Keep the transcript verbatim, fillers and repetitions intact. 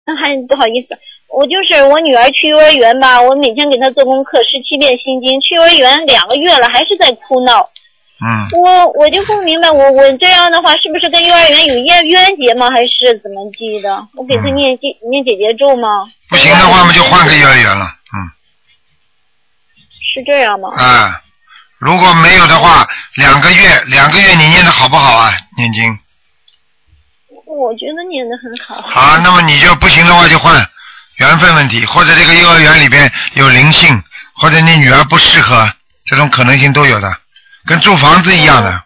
还不好意思，我就是我女儿去幼儿园吧，我每天给她做功课，十七遍心经，去幼儿园两个月了，还是在哭闹。 嗯。 我我就不明白，我我这样的话是不是跟幼儿园有冤冤结吗？还是怎么记的？我给她念姐、嗯、念姐姐咒吗？ 不行的话，我们就换个幼儿园了。嗯。 是这样吗？ 啊，如果没有的话，两个月两个月你念的好不好啊？念经。 我觉得念得很好。 好，那么你就不行的话就换缘分问题，或者这个幼儿园里边有灵性，或者你女儿不适合，这种可能性都有的，跟租房子一样的。